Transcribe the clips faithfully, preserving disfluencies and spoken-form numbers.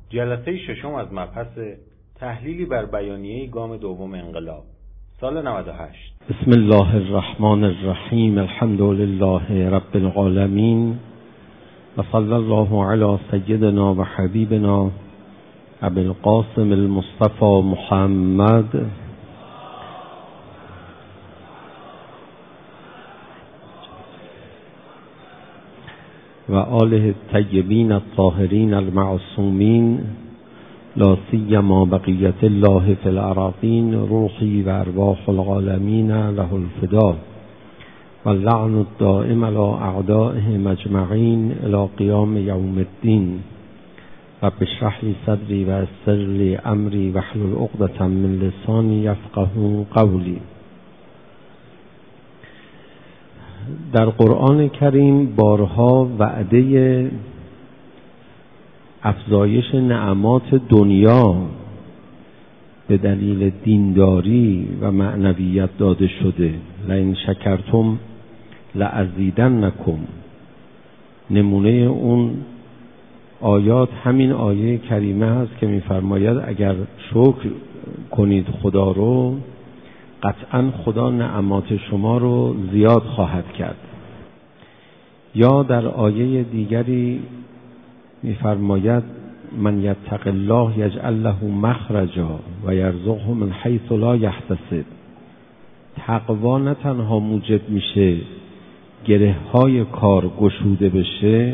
جلسه ششم از مبحث تحلیلی بر بیانیه گام دوم انقلاب سال نود و هشت. بسم الله الرحمن الرحیم. الحمد لله رب العالمین و صلی الله علی سیدنا و حبیبنا ابی القاسم المصطفى محمد و آله الطیبین الطاهرین المعصومین لا سیما بقیت الله فی الأراضین روحی و ارواح العالمین له الفدا و اللعن الدائم علی اعدائهم اجمعین الی قیام یوم الدین. رب اشرح لی صدری و یسر لی امری واحلل عقدة من لسانی یفقهوا قولی. در قرآن کریم بارها وعده افزایش نعمات دنیا به دلیل دینداری و معنویت داده شده. لئن شکرتم لازیدنکم. نمونه اون آیات همین آیه کریمه هست که می‌فرماید اگر شکر کنید خدا رو، قطعا خدا نعمات شما رو زیاد خواهد کرد. یا در آیه دیگری می‌فرماید من یتق الله یجعل له مخرجا و یرزقه من حیث لا یحتسب. تقوا نه تنها موجب میشه گره‌های کار گشوده بشه،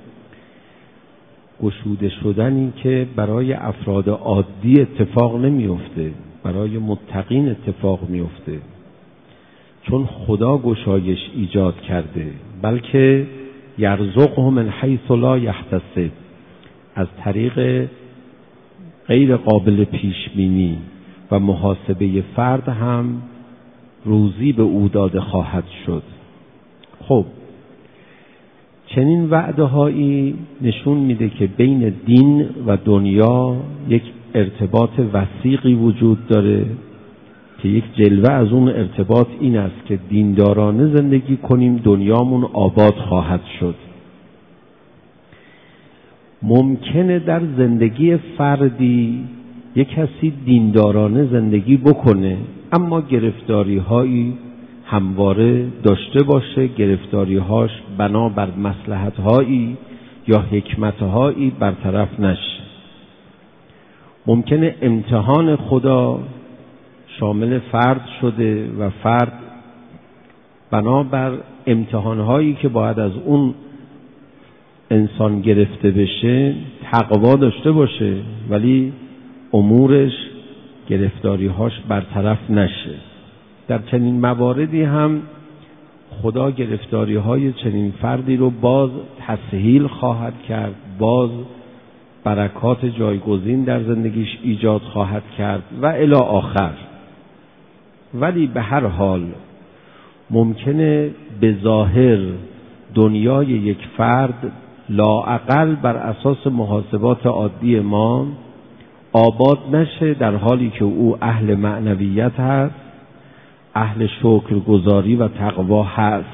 گشوده شدنی که برای افراد عادی اتفاق نمیفته، برای متقین اتفاق میفته، چون خدا گشایش ایجاد کرده. بلکه یرزقه من حیث لا یحتسب، از طریق غیر قابل پیش بینی و محاسبه فرد هم روزی به او داده خواهد شد. خب چنین وعده هایی نشون میده که بین دین و دنیا یک ارتباط وثیقی وجود داره که یک جلوه از اون ارتباط این است که دیندارانه زندگی کنیم دنیامون آباد خواهد شد. ممکنه در زندگی فردی یک کسی دیندارانه زندگی بکنه اما گرفتاری هایی همواره داشته باشه، گرفتاری هاش بنا بر مصلحت هایی یا حکمت هایی برطرف نشه. ممکنه امتحان خدا شامل فرد شده و فرد بنابر امتحانهایی که باید از اون انسان گرفته بشه تقوا داشته باشه، ولی امورش گرفتاریهاش برطرف نشه. در چنین مواردی هم خدا گرفتاریهای چنین فردی رو باز تسهیل خواهد کرد، باز برکات جایگزین در زندگیش ایجاد خواهد کرد و الی آخر. ولی به هر حال ممکنه به ظاهر دنیای یک فرد لااقل بر اساس محاسبات عادی ما آباد نشه، در حالی که او اهل معنویت هست، اهل شکرگزاری و تقوا هست.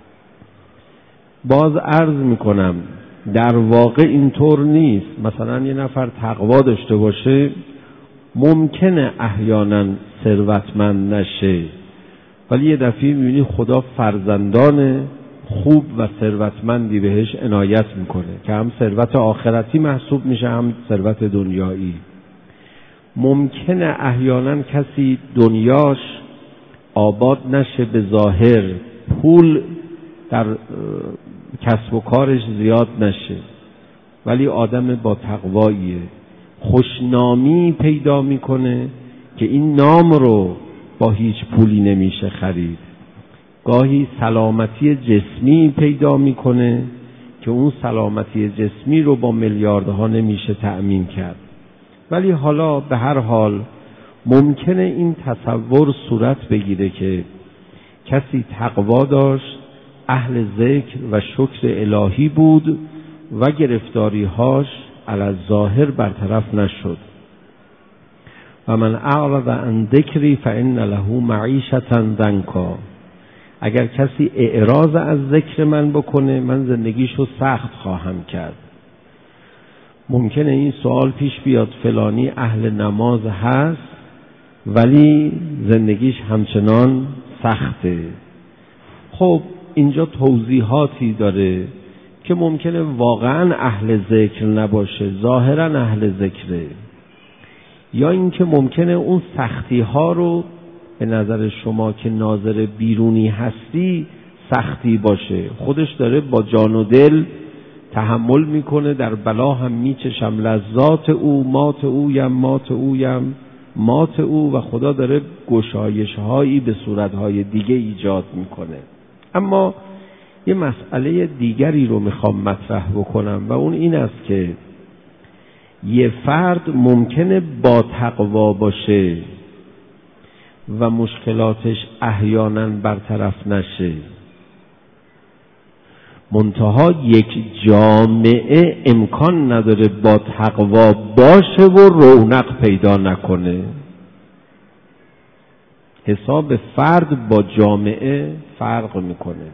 باز عرض میکنم در واقع اینطور نیست. مثلا یه نفر تقوا داشته باشه ممکنه احیانا ثروتمند نشه، ولی یه دفعه میبینی خدا فرزندان خوب و ثروتمندی بهش عنایت میکنه که هم ثروت آخرتی محسوب میشه هم ثروت دنیایی. ممکنه احیانا کسی دنیاش آباد نشه، به ظاهر پول در کسب و کارش زیاد نشه، ولی آدم با تقواییه، خوشنامی پیدا میکنه که این نام رو با هیچ پولی نمیشه خرید. گاهی سلامتی جسمی پیدا میکنه که اون سلامتی جسمی رو با میلیاردها نمیشه تأمین کرد. ولی حالا به هر حال ممکنه این تصور صورت بگیره که کسی تقوا داشت، اهل ذکر و شکر الهی بود و گرفتاریهاش علی الظاهر برطرف نشد. و من اعرض عن ذکری فان له معیشة ضنکا. اگر کسی اعراض از ذکر من بکنه من زندگیشو سخت خواهم کرد. ممکنه این سوال پیش بیاد فلانی اهل نماز هست ولی زندگیش همچنان سخته. خب اینجا توضیحاتی داره که ممکنه واقعا اهل ذکر نباشه، ظاهرا اهل ذکره، یا اینکه ممکنه اون سختی ها رو به نظر شما که ناظر بیرونی هستی سختی باشه، خودش داره با جان و دل تحمل میکنه، در بلا هم میچشم لذات او، مات او یم مات او یم مات او، و خدا داره گشایش هایی به صورت های دیگه ایجاد میکنه. اما یه مسئله دیگری رو میخوام مطرح بکنم و اون این است که یه فرد ممکنه با تقوا باشه و مشکلاتش احیانا برطرف نشه، منتها یک جامعه امکان نداره با تقوا باشه و رونق پیدا نکنه. حساب فرد با جامعه فرق میکنه.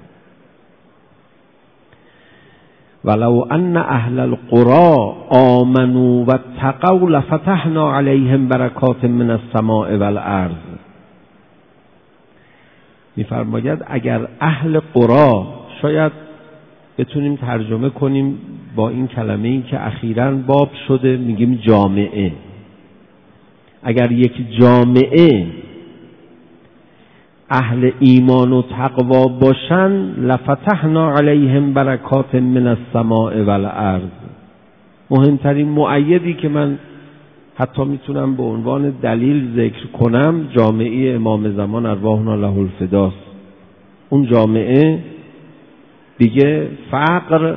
ولو ان اهل القرى آمنوا واتقوا لفتحنا علیهم برکات من السماء والارض. میفرماید اگر اهل قرى، شاید بتونیم ترجمه کنیم با این کلمه این که اخیراً باب شده، میگیم جامعه. اگر یک جامعه اهل ایمان و تقوا باشن لفتحنا علیهم برکات من السماء والارض. مهمترین مؤیدی که من حتی میتونم به عنوان دلیل ذکر کنم جامعه امام زمان ارواحنا له الفداست. اون جامعه دیگه فقر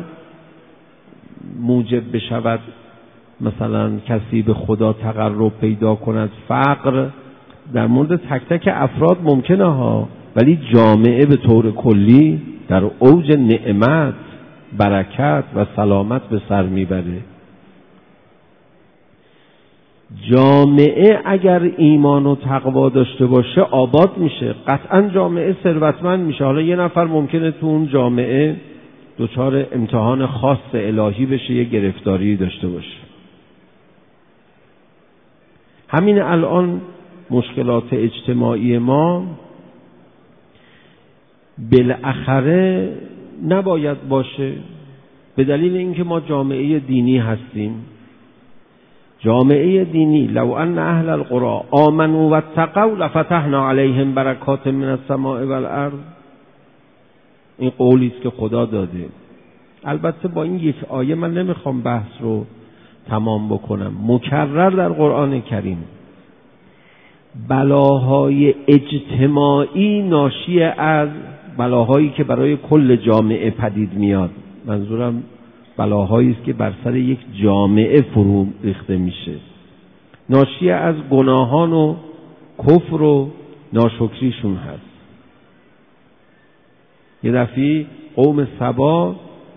موجب بشود مثلا کسی به خدا تقرب پیدا کند، فقر در مورد تک تک افراد ممکنه ها، ولی جامعه به طور کلی در اوج نعمت، برکت و سلامت به سر میبره. جامعه اگر ایمان و تقوا داشته باشه آباد میشه، قطعا جامعه ثروتمند میشه. حالا یه نفر ممکنه تو اون جامعه دچار امتحان خاص الهی بشه، یه گرفتاری داشته باشه. همین الان مشکلات اجتماعی ما بالاخره نباید باشه، به دلیل اینکه ما جامعه دینی هستیم. جامعه دینی لو ان اهل القرى آمنوا واتقوا لفتحنا علیهم برکات من السماء والارض. این قولی است که خدا داده. البته با این یک آیه من نمیخوام بحث رو تمام بکنم. مکرر در قرآن کریم بلاهای اجتماعی ناشی از بلاهایی که برای کل جامعه پدید میاد، منظورم بلاهایی است که بر سر یک جامعه فرو ریخته میشه، ناشی از گناهان و کفر و ناشکریشون هست. یه دفعه قوم سبا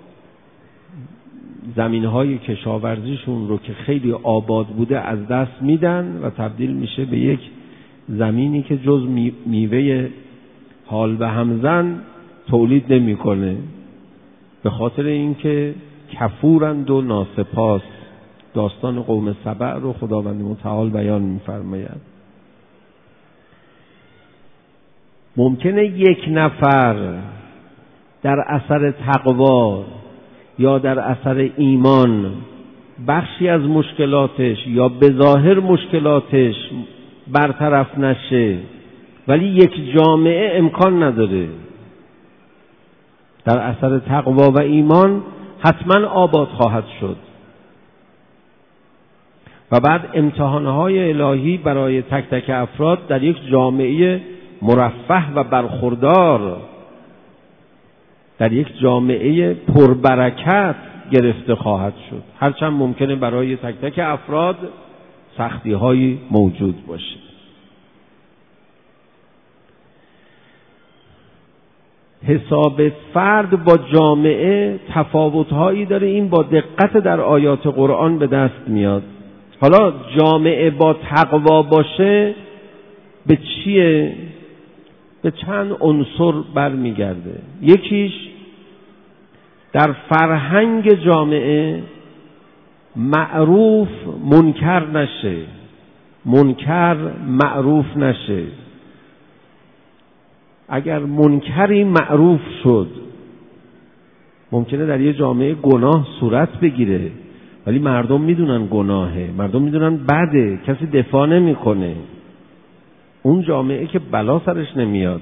زمینهای کشاورزیشون رو که خیلی آباد بوده از دست میدن و تبدیل میشه به یک زمینی که جز میوه حال به همزن تولید نمیکنه، به خاطر اینکه کفورند و ناسپاس. داستان قوم سبع رو خداوند متعال بیان می‌فرماید. ممکنه یک نفر در اثر تقوا یا در اثر ایمان بخشی از مشکلاتش یا به ظاهر مشکلاتش برطرف نشه، ولی یک جامعه امکان نداره در اثر تقوا و ایمان حتما آباد خواهد شد. و بعد امتحانهای الهی برای تک تک افراد در یک جامعه مرفه و برخوردار، در یک جامعه پربرکت گرفته خواهد شد، هرچند ممکنه برای تک تک افراد سختی هایی موجود باشه. حساب فرد با جامعه تفاوت‌هایی داره، این با دقت در آیات قرآن به دست میاد. حالا جامعه با تقوا باشه به چیه؟ به چند عنصر برمیگرده. یکیش در فرهنگ جامعه معروف منکر نشه، منکر معروف نشه. اگر منکری معروف شد، ممکنه در یه جامعه گناه صورت بگیره ولی مردم میدونن گناهه، مردم میدونن بده، کسی دفاع نمیکنه. اون جامعه که بلا سرش نمیاد.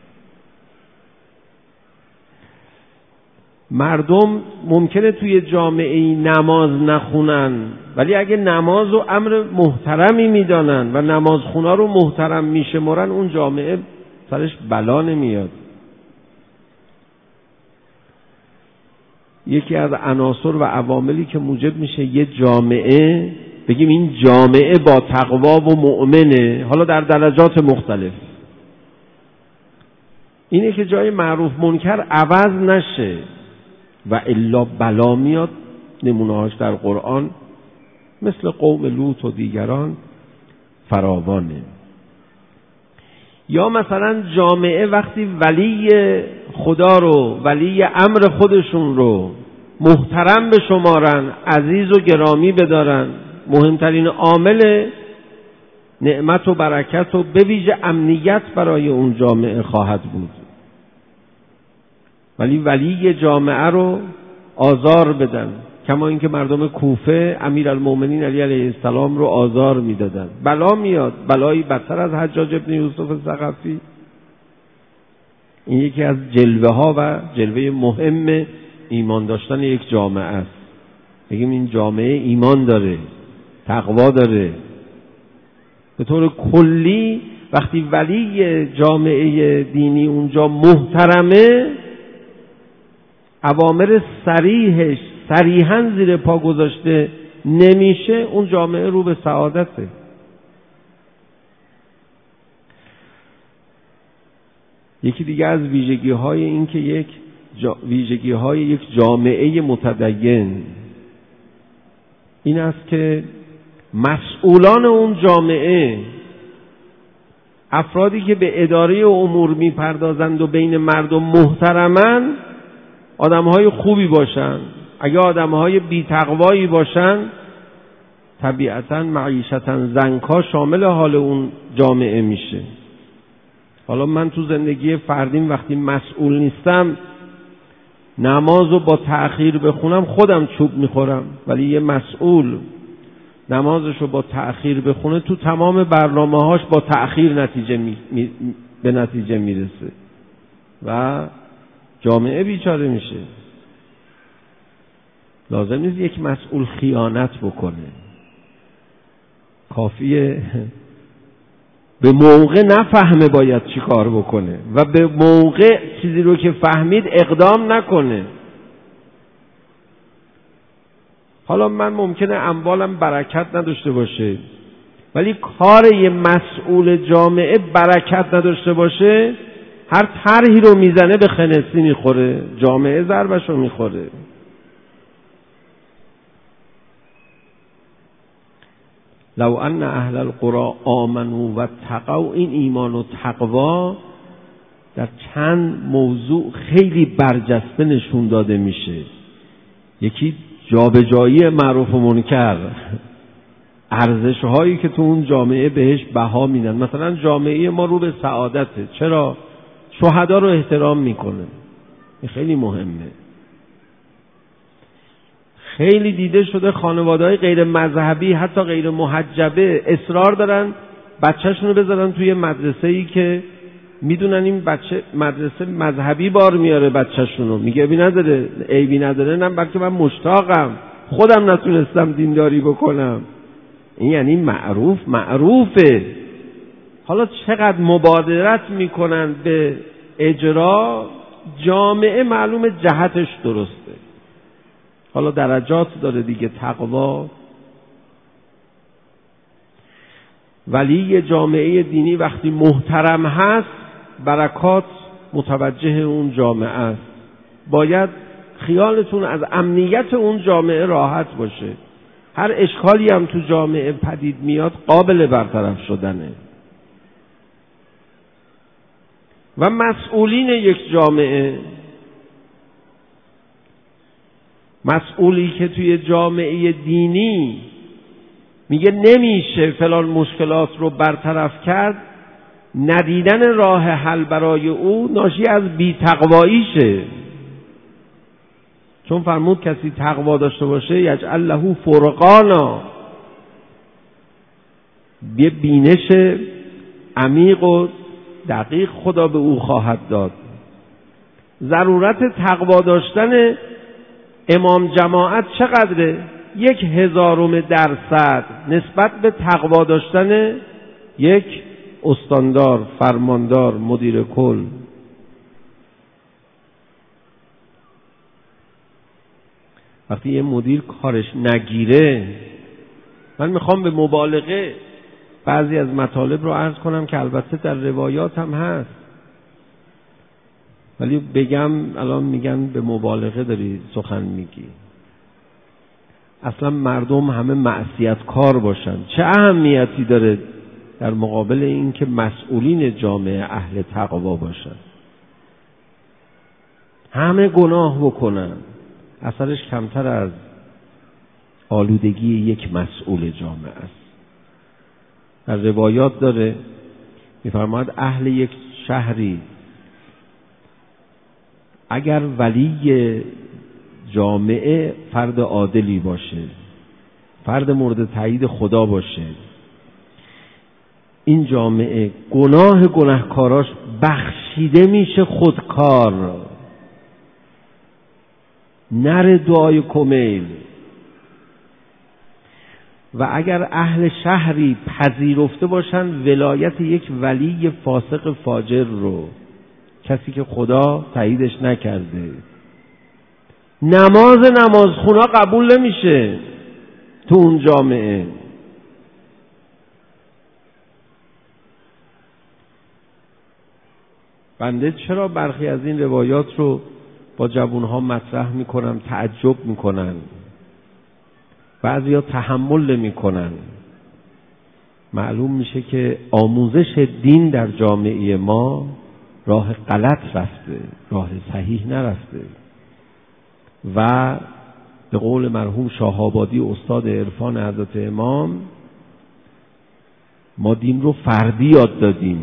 مردم ممکنه توی جامعه نماز نخونن ولی اگه نماز و امر محترمی میدانن و نمازخونا رو محترم میشمرن، اون جامعه سرش بلا نمیاد. یکی از عناصر و عواملی که موجب میشه یه جامعه بگیم این جامعه با تقوا و مؤمنه، حالا در درجات مختلف، اینه که جای معروف منکر عوض نشه و الا بلا میاد. نمونه‌هاش در قرآن مثل قوم لوط و دیگران فراوانه. یا مثلا جامعه وقتی ولی خدا رو، ولی امر خودشون رو محترم بشمارن، عزیز و گرامی بدارن، مهمترین عامل نعمت و برکت و به ویژه امنیت برای اون جامعه خواهد بود. ولی ولی جامعه رو آزار بدن، کما اینکه مردم کوفه امیرالمومنین علی علیه السلام رو آزار میدادن. بلا میاد، بلایی بدتر از حجاج ابن یوسف ثقفی. این یکی از جلوه ها و جلوه مهم ایمان داشتن یک جامعه است. بگیم این جامعه ایمان داره، تقوا داره. به طور کلی وقتی ولی جامعه دینی اونجا محترمه، اوامر صریحش صریحاً زیر پا گذاشته نمیشه، اون جامعه رو به سعادته. یکی دیگه از ویژگی های این که یک جا... ویژگی های یک جامعه متدین این است که مسئولان اون جامعه، افرادی که به اداره امور میپردازند و بین مردم محترمن، آدمهای خوبی باشن. اگه آدمهای بی‌تقوایی باشن، طبیعتاً معیشتاً زنکا شامل حال اون جامعه میشه. حالا من تو زندگی فردیم وقتی مسئول نیستم، نمازو با تأخیر بخونم خودم چوب میخورم، ولی یه مسئول نمازشو با تأخیر بخونه تو تمام برنامه‌هاش با تأخیر نتیجه می... می... به نتیجه میرسه و جامعه بیچاره میشه. لازم نیست یک مسئول خیانت بکنه، کافیه به موقع نفهمه باید چی کار بکنه و به موقع چیزی رو که فهمید اقدام نکنه. حالا من ممکنه اموالم برکت نداشته باشه ولی کار یه مسئول جامعه برکت نداشته باشه، هر طرحی رو میزنه به خنثی میخوره، جامعه ضربش رو میخوره. لو ان اهل القرى آمنوا و تقوا، این ایمان و تقوا در چند موضوع خیلی برجسته نشون داده میشه. یکی جابجایی معروف و منکر، ارزش هایی که تو اون جامعه بهش بها میدن. مثلا جامعه ما رو به سعادته، چرا؟ شهدا رو احترام میکنه، این خیلی مهمه. خیلی دیده شده خانواده‌های غیر مذهبی، حتی غیر محجبه، اصرار دارن بچه‌شون رو بذارن توی مدرسه‌ای که میدونن این بچه مدرسه مذهبی بار میاره بچه‌شون رو. میگه عیبی نداره، عیبی نداره، نه بلکه من مشتاقم، خودم نتونستم دینداری بکنم. این یعنی معروف معروفه. حالا چقدر مبادرت میکنن به اجرا، جامعه معلوم جهتش درسته. حالا درجات داره دیگه تقوا. ولی جامعه دینی وقتی محترم هست، برکات متوجه اون جامعه است. باید خیالتون از امنیت اون جامعه راحت باشه. هر اشکالی هم تو جامعه پدید میاد قابل برطرف شدنه. و مسئولین یک جامعه مسئولی که توی جامعه دینی میگه نمیشه فلان مشکلات رو برطرف کرد، ندیدن راه حل برای او ناشی از بی‌تقواییشه. چون فرمود کسی تقوا داشته باشه یجعل له فرقانا، یه بینش عمیق و دقیق خدا به او خواهد داد. ضرورت تقوا داشتن امام جماعت چقدره؟ یک هزارم درصد نسبت به تقوا داشتن یک استاندار، فرماندار، مدیر کل. وقتی یه مدیر کارش نگیره، من میخوام به مبالغه بعضی از مطالب رو عرض کنم که البته در روایات هم هست، ولی بگم الان میگن به مبالغه داری سخن میگی. اصلا مردم همه معصیت کار باشن چه اهمیتی داره در مقابل این که مسئولین جامعه اهل تقوا باشن؟ همه گناه بکنن، اثرش کمتر از آلودگی یک مسئول جامعه است. در روایات داره میفرماید اهل یک شهری اگر ولی جامعه فرد عادلی باشه، فرد مورد تایید خدا باشه، این جامعه گناه گناهکاراش بخشیده میشه خودکار، نر دعای کمیل. و اگر اهل شهری پذیرفته باشن ولایت یک ولی فاسق فاجر رو، کسی که خدا تاییدش نکرده، نماز نمازخونا قبول نمیشه تو اون جامعه. بنده چرا برخی از این روایات رو با جوانها مطرح میکنم تعجب میکنن، بعضیا تحمل نمیکنن. معلوم میشه که آموزش دین در جامعه ما راه غلط رفته، راه صحیح نرفته. و به قول مرحوم شاه‌آبادی استاد عرفان حضرت امام، ما دین رو فردی یاد دادیم،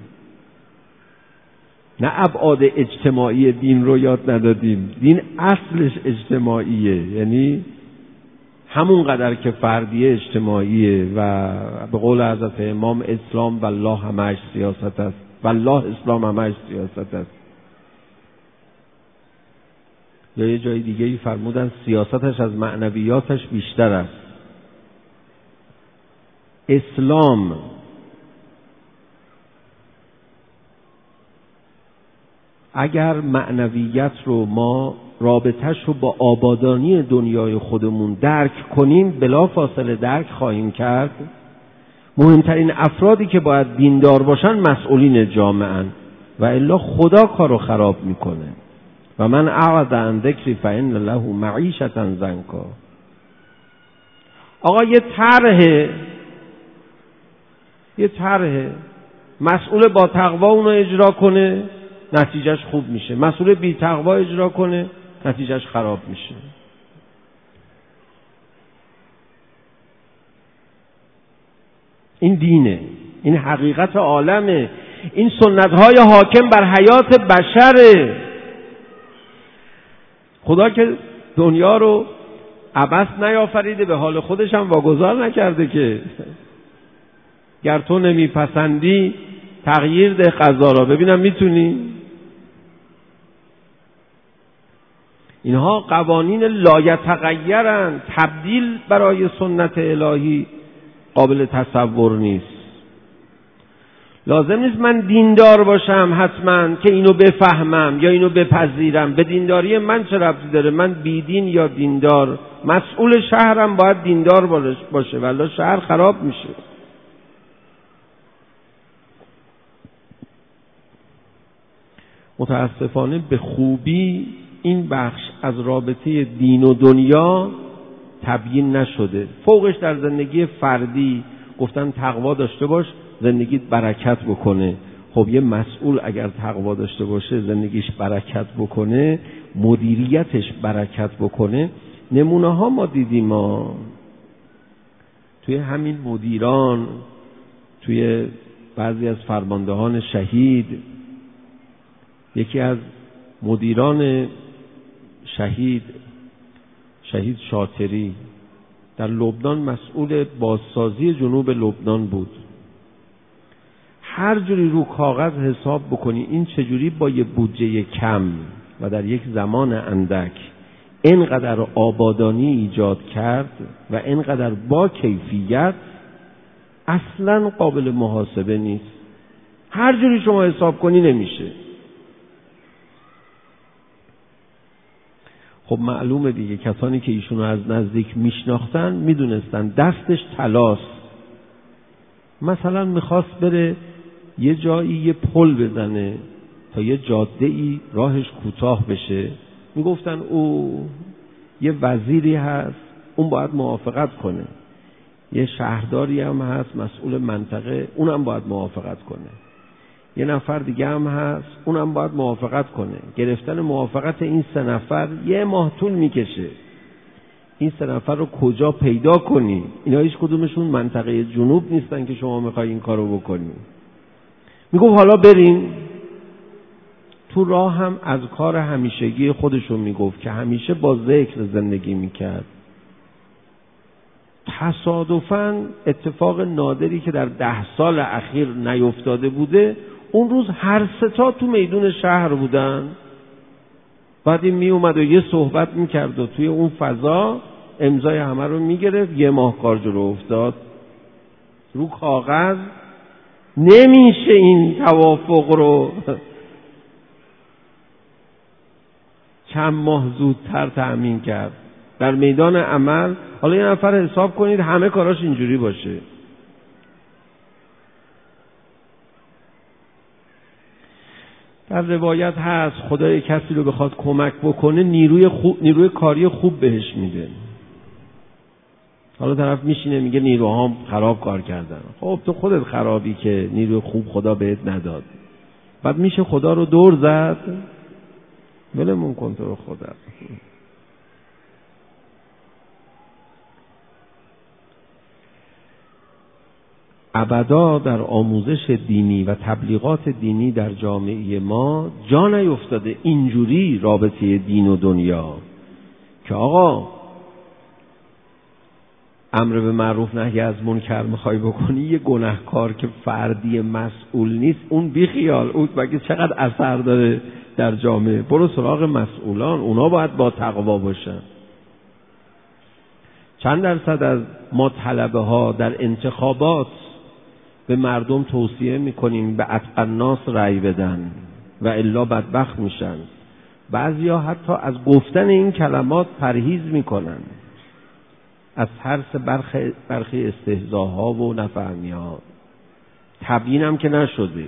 نه ابعاد اجتماعی دین رو یاد ندادیم. دین اصلش اجتماعیه، یعنی همون قدر که فردیه اجتماعیه. و به قول حضرت امام اسلام والله همش سیاست است، والله اسلام همش سیاست است. یا یه جای دیگه ای فرمودن سیاستش از معنویاتش بیشتر است. اسلام اگر معنویت رو ما رابطش رو با آبادانی دنیای خودمون درک کنیم، بلا فاصله درک خواهیم کرد مهمترین افرادی که باید دیندار باشن مسئولین جامعه ان، و الا خدا کارو خراب میکنه. و من اعرض عن ذکری فإن له معیشة ضنکا. آقا یه طرحه یه طرحه مسئول با تقوا اونو اجرا کنه نتیجهش خوب میشه، مسئول بی تقوا اجرا کنه نتیجهش خراب میشه. این دینه، این حقیقت عالمه، این سنت‌های حاکم بر حیات بشره. خدا که دنیا رو عبث نیافریده، به حال خودش هم واگذار نکرده که گر تو نمیپسندی تغییر ده قضا را، ببینم میتونی. اینها قوانین لایتغیرن، تبدیل برای سنت الهی قابل تصور نیست. لازم نیست من دیندار باشم حتما که اینو بفهمم یا اینو بپذیرم. به دینداری من چه ربطی داره؟ من بیدین یا دیندار، مسئول شهرم باید دیندار باشه ولی شهر خراب میشه. متاسفانه به خوبی این بخش از رابطه دین و دنیا تبیین نشده. فوقش در زندگی فردی گفتن تقوا داشته باش زندگیت برکت بکنه، خب یه مسئول اگر تقوا داشته باشه، زندگیش برکت بکنه، مدیریتش برکت بکنه. نمونه ها ما دیدیم، ما توی همین مدیران، توی بعضی از فرماندهان شهید، یکی از مدیران شهید شهید شاطری در لبنان مسئول بازسازی جنوب لبنان بود. هر جوری رو کاغذ حساب بکنی این چجوری با یه بودجه کم و در یک زمان اندک اینقدر آبادانی ایجاد کرد و اینقدر با کیفیت، اصلا قابل محاسبه نیست. هر جوری شما حساب کنی نمیشه. خب معلومه دیگه، کسانی که ایشونو از نزدیک میشناختن میدونستن دستش طلاست. مثلا میخواست بره یه جایی یه پل بزنه تا یه جاده ای راهش کوتاه بشه، میگفتن او یه وزیری هست اون باید موافقت کنه، یه شهرداری هم هست مسئول منطقه اونم باید موافقت کنه، یه نفر دیگه هم هست اونم باید موافقت کنه. گرفتن موافقت این سه نفر یه ماه طول میکشه. این سه نفر رو کجا پیدا کنی؟ اینا هیچ کدومشون منطقه جنوب نیستن که شما میخوای این کارو بکنی. میگفت حالا بریم. تو راه هم از کار همیشگی خودشون میگفت که همیشه با ذکر زندگی میکرد. تصادفاً اتفاق نادری که در ده سال اخیر نیفتاده بوده، اون روز هر ستا تو میدون شهر بودن. بعد این می اومد و یه صحبت میکرد و توی اون فضا امضای همه رو میگرفت. یه ماه کار جلو افتاد. رو کاغذ نمیشه این توافق رو چند ماه زودتر تأمین کرد. در میدان عمل حالا یه نفر حساب کنید همه کاراش اینجوری باشه. در روایت هست خدای کسی رو بخواد کمک بکنه نیروی خوب، نیروی کاری خوب بهش میده. حالا طرف میشینه میگه نیروهام خراب کار کردن. خب تو خودت خرابی که نیروی خوب خدا بهت نداد. بعد میشه خدا رو دور زد؟ ولمون کن تو رو خدا. ابدا در آموزش دینی و تبلیغات دینی در جامعه ما جا نیفتاده اینجوری رابطه دین و دنیا که آقا امر به معروف نهی از منکر میخوای بکنی، یه گناهکار که فردی مسئول نیست اون بی خیال، اون بگه چقدر اثر داره در جامعه. برو سراغ مسئولان، اونا باید با تقوا باشن. چند درصد از ما طلبه ها در انتخابات به مردم توصیه میکنیم به اتقی الناس رأی بدن و الا بدبخت میشن. بعضیا حتی از گفتن این کلمات پرهیز میکنن، از ترس برخی, برخی استهزاها و نفهمی‌ها. تبیین هم که نشده.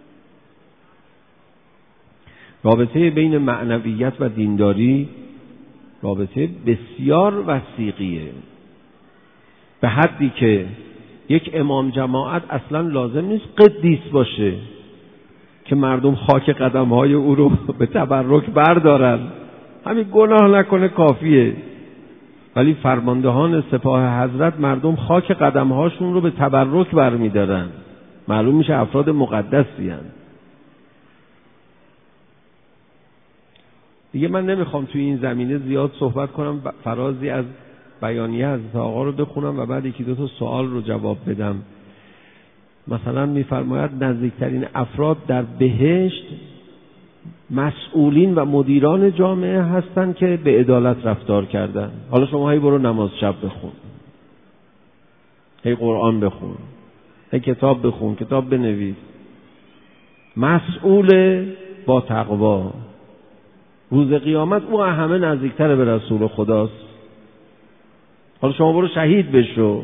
رابطه بین معنویت و دینداری رابطه بسیار وثیقیه، به حدی که یک امام جماعت اصلا لازم نیست قدیس باشه که مردم خاک قدم‌های او رو به تبرک بردارن. همین گناه نکنه کافیه. ولی فرماندهان سپاه حضرت مردم خاک قدم‌هاشون رو به تبرک برمی‌دارن. معلوم میشه افراد مقدسی هستند. دیگه من نمیخوام توی این زمینه زیاد صحبت کنم، فرازی از بیانیه حضرت آقا رو بخونم و بعد یکی دو تا سوال رو جواب بدم. مثلا میفرماید نزدیکترین افراد در بهشت مسئولین و مدیران جامعه هستن که به عدالت رفتار کردن. حالا شما هی برو نماز شب بخون، هی قرآن بخون، هی کتاب بخون، کتاب بنویس. مسئول با تقوا، روز قیامت او همه نزدیکتر به رسول خداست. حالا شما برو شهید بشو.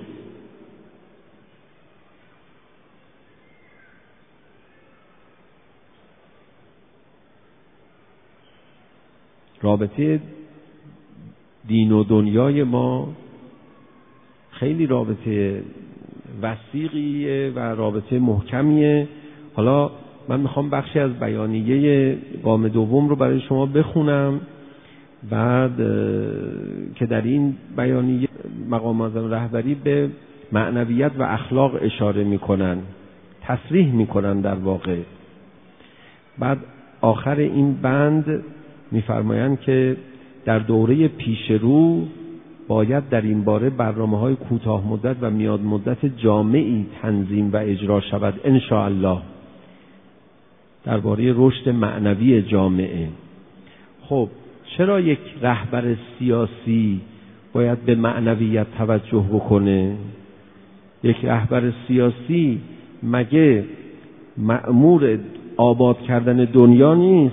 رابطه دین و دنیای ما خیلی رابطه وثیقیه و رابطه محکمیه. حالا من میخوام بخشی از بیانیه گام دوم رو برای شما بخونم، بعد که در این بیانیه مقام معظم رهبری به معنویت و اخلاق اشاره میکنن، تصریح میکنن در واقع. بعد آخر این بند میفرمایند که در دوره پیش رو باید در این باره برنامه‌های کوتاه مدت و میاد مدت جامعی تنظیم و اجرا شود ان شاء الله درباره رشد معنوی جامعه. خب چرا یک رهبر سیاسی باید به معنویت توجه بکنه؟ یک رهبر سیاسی مگه مأمور آباد کردن دنیا نیست؟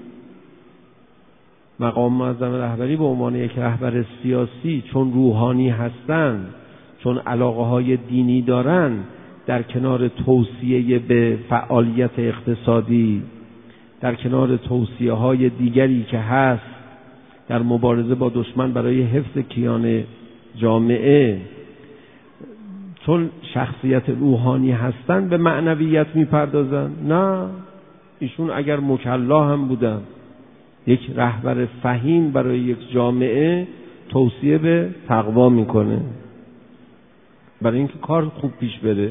مقام معظم رهبری به عنوان یک رهبر سیاسی چون روحانی هستند، چون علاقه های دینی دارن، در کنار توصیه به فعالیت اقتصادی، در کنار توصیه های دیگری که هست در مبارزه با دشمن برای حفظ کیان جامعه، چون شخصیت روحانی هستن به معنویت میپردازن؟ نه، ایشون اگر مکلا هم بودن، یک رهبر فهیم برای یک جامعه توصیه به تقوا میکنه برای اینکه کار خوب پیش بره.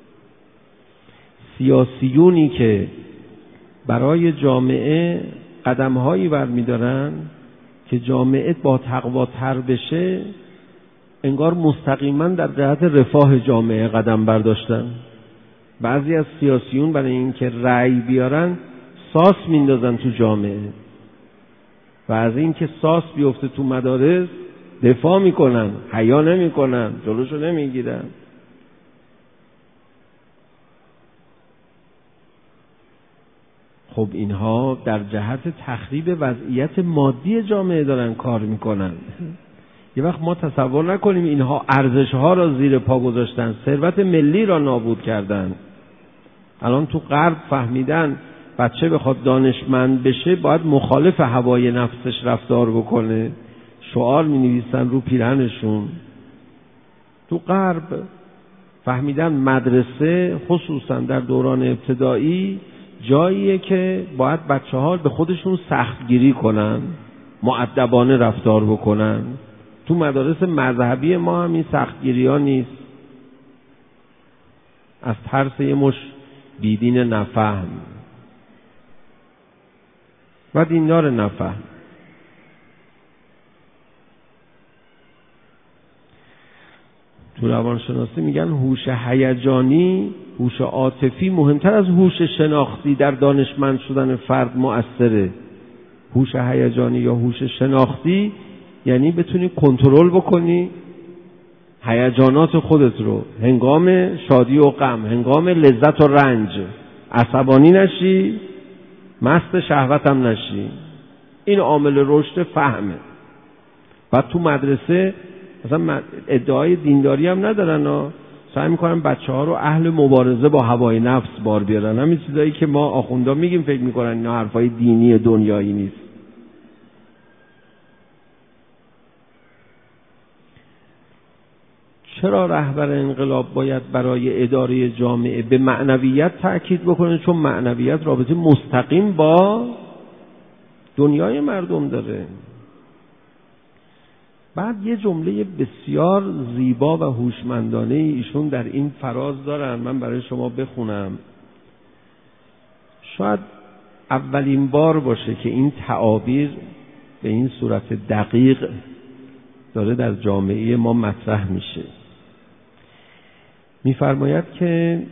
سیاسیونی که برای جامعه قدم‌هایی برمی‌دارن که جامعه با تقوا تر بشه، انگار مستقیما در جهت رفاه جامعه قدم برداشتن. بعضی از سیاسیون برای اینکه رأی بیارن ساس میندازن تو جامعه و از اینکه ساس بیفته تو مدارس دفاع میکنن، حیا نمیکنن، جلوشو نمیگیرن. خب اینها در جهت تخریب وضعیت مادی جامعه دارن کار میکنن. یه وقت ما تصور نکنیم اینها ارزش‌ها را زیر پا گذاشتن، ثروت ملی را نابود کردن. الان تو غرب فهمیدن بچه بخواد دانشمند بشه باید مخالف هوای نفسش رفتار بکنه، شعار می‌نویسن رو پیرهنشون. تو غرب فهمیدن مدرسه خصوصا در دوران ابتدایی جاییه که باید بچه‌ها به خودشون سختگیری کنن، مؤدبانه رفتار بکنن. تو مدارس مذهبی ما هم این سختگیری ها نیست، از ترس یه مش بیدین نفهم و دیندار نفهم. تو روانشناسی میگن هوش هیجانی، هوش عاطفی مهمتر از هوش شناختی در دانشمند شدن فرد مؤثره. هوش هیجانی یا هوش شناختی یعنی بتونی کنترل بکنی هیجانات خودت رو، هنگام شادی و غم، هنگام لذت و رنج عصبانی نشی، مست شهوت هم نشی. این عامل رشد فهمه. بعد تو مدرسه مثلا ادعای دینداری هم ندارن ها، سعی میکنن بچه ها رو اهل مبارزه با هوای نفس بار بیارن. همین چیزایی که ما آخوندا میگیم فکر میکنن اینا حرفای دینی دنیایی نیست. چرا رهبر انقلاب باید برای اداره جامعه به معنویت تأکید بکنه؟ چون معنویت رابطه مستقیم با دنیای مردم داره. بعد یه جمله بسیار زیبا و هوشمندانه ایشون در این فراز دارن، من برای شما بخونم. شاید اولین بار باشه که این تعابیر به این صورت دقیق داره در جامعه ما مطرح میشه. میفرماید که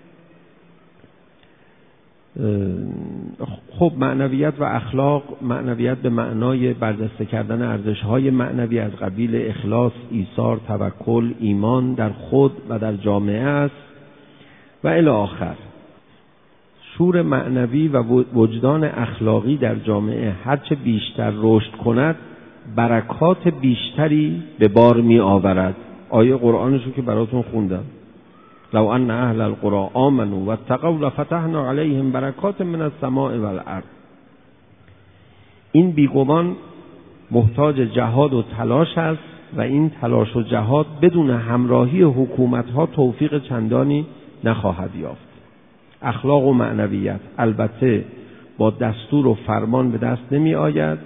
خب معنویت و اخلاق، معنویت به معنای برجسته کردن ارزش‌های معنوی از قبیل اخلاص، ایثار، توکل، ایمان در خود و در جامعه است و الی آخر. شور معنوی و وجدان اخلاقی در جامعه هرچه بیشتر رشد کند برکات بیشتری به بار می آورد. آیه قرآنشو که براتون خوندم، لو ان اهل القرى آمنوا واتقوا لفتحنا علیهم برکات من السماء والارض. این بیگمان محتاج جهاد و تلاش است و این تلاش و جهاد بدون همراهی حکومت‌ها توفیق چندانی نخواهد یافت. اخلاق و معنویت. البته با دستور و فرمان به دست نمی آید،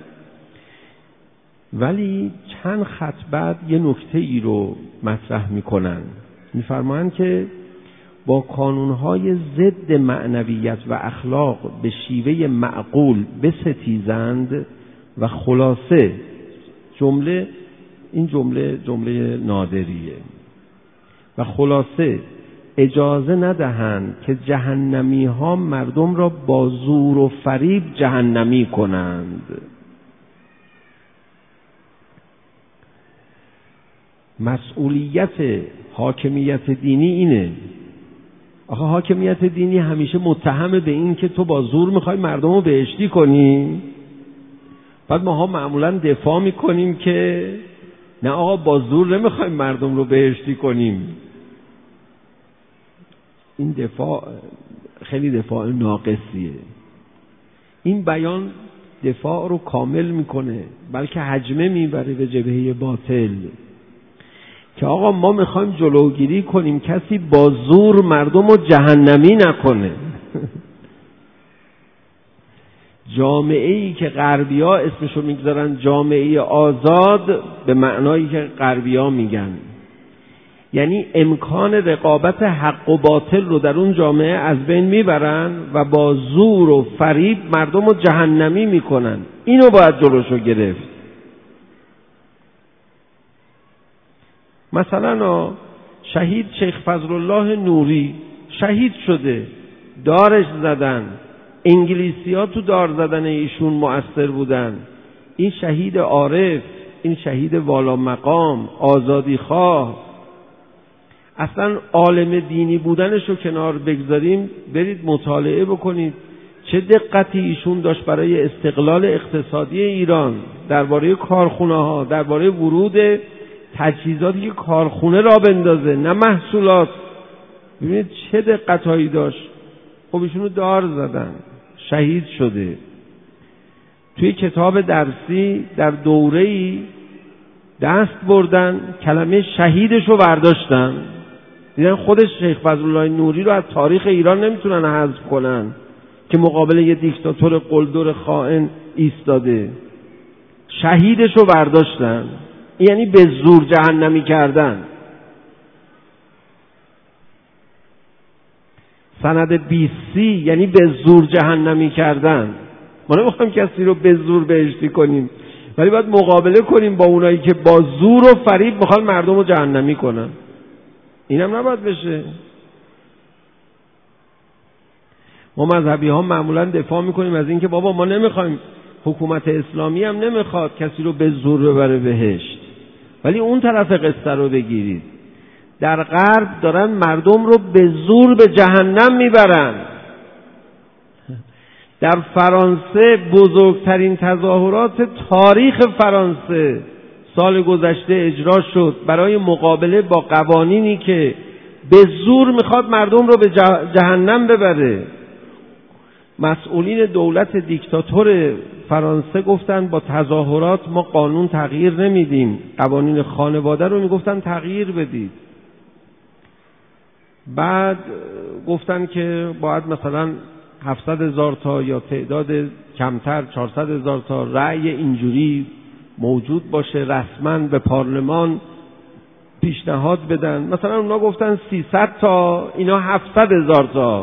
ولی چند خط بعد یه نکته ای رو مطرح می کنن. می فرمایند که با کانونهای ضد معنویت و اخلاق به شیوه معقول بستیزند و خلاصه جمله این جمله جمله نادریه و خلاصه اجازه ندهند که جهنمی ها مردم را با زور و فریب جهنمی کنند. مسئولیت حاکمیت دینی اینه. آخه حاکمیت دینی همیشه متهم به این که تو با زور میخوای مردم رو بهشتی کنی. بعد ما ها معمولا دفاع میکنیم که نه آقا با زور نمیخوایم مردم رو بهشتی کنیم. این دفاع خیلی دفاع ناقصیه. این بیان دفاع رو کامل میکنه، بلکه حجمه میبره به جبهه باطل که آقا ما میخوایم جلوگیری کنیم کسی با زور مردم رو جهنمی نکنه. جامعه ای که غربی ها اسمشو میگذارن جامعه آزاد، به معنایی که غربی ها میگن، یعنی امکان رقابت حق و باطل رو در اون جامعه از بین میبرن و با زور و فریب مردم رو جهنمی میکنن. اینو باید جلوشو گرفت. مثلا شهید شیخ فضل الله نوری شهید شده، دارش زدن، انگلیسی ها تو دار زدن ایشون مؤثر بودن. این شهید عارف، این شهید والا مقام، آزادی خواه، اصلا عالم دینی بودنشو کنار بگذاریم، برید مطالعه بکنید چه دقتی ایشون داشت برای استقلال اقتصادی ایران، درباره کارخونه ها، درباره ورود تجهیزاتی که کارخونه را بندازه نه محصولات. ببینید چه دقتایی داشت. خب ایشونو دار زدن، شهید شده. توی کتاب درسی در دوره‌ای دست بردن، کلمه شهیدشو برداشتن، دیدن خودش شیخ فضل الله نوری رو از تاریخ ایران نمیتونن حذف کنن که مقابل یه دیکتاتور قلدر خائن ایستاده. شهیدشو برداشتن، یعنی به زور جهنمی کردن. سند بیست سی یعنی به زور جهنمی کردن. ما نمیخوایم کسی رو به زور بهشتی کنیم، ولی باید مقابله کنیم با اونایی که با زور و فریب میخوان مردم رو جهنمی کنن. اینم نباید بشه. ما مذهبی ها معمولا دفاع میکنیم از این که بابا ما نمیخوایم، حکومت اسلامی هم نمیخواد کسی رو به زور ببره بهشت. ولی اون طرف قصه رو بگیرید، در غرب دارن مردم رو به زور به جهنم میبرن. در فرانسه بزرگترین تظاهرات تاریخ فرانسه سال گذشته اجرا شد برای مقابله با قوانینی که به زور میخواد مردم رو به جهنم ببره. مسئولین دولت دیکتاتور فرانسه گفتن با تظاهرات ما قانون تغییر نمیدیم، قوانین خانواده رو میگفتن تغییر بدید. بعد گفتن که باید مثلا هفتصد هزار تا یا تعداد کمتر چهارصد هزار تا رأی اینجوری موجود باشه، رسما به پارلمان پیشنهاد بدن. مثلا اونا گفتن سیصد تا، اینا هفتصد هزار تا